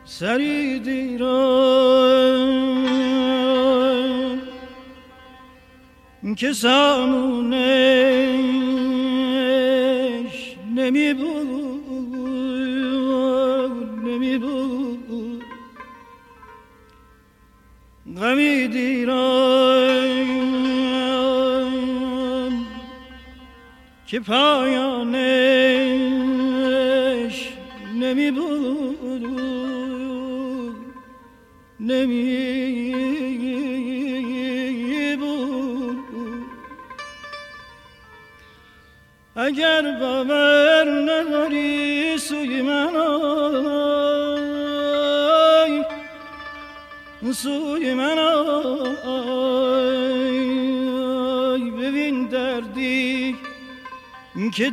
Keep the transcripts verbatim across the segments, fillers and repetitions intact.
سری دیرم که سامونش نمی بود نمی بود غمی دیرم که پایانش نمی بود نمی بود. اگر باور نداری سوی من آی سوی من آی ببین دردی که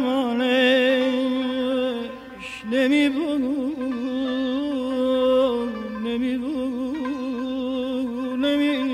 درمانش نمی بود نمی بود نمی بود.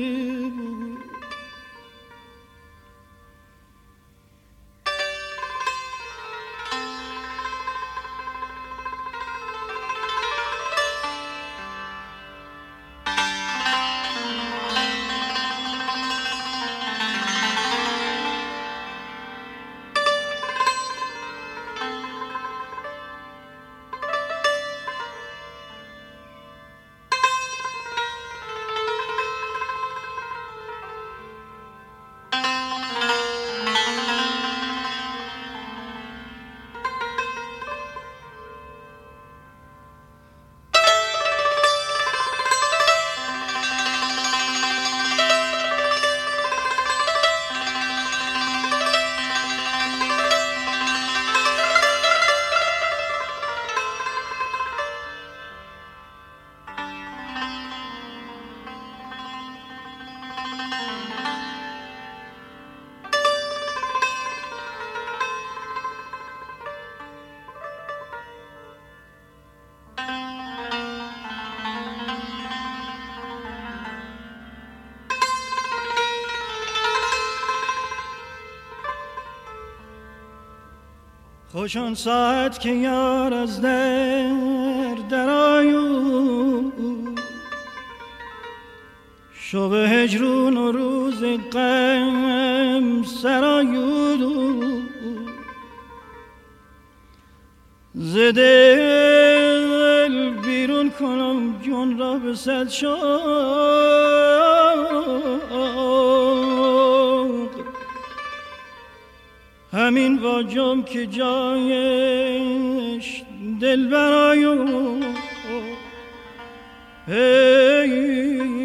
خوش آن ساعت که یار از در درآید شب هجرون و روز غم سرآید ز دل بیرون کنم جان را به صد شوق همین واجم که جایش دل برای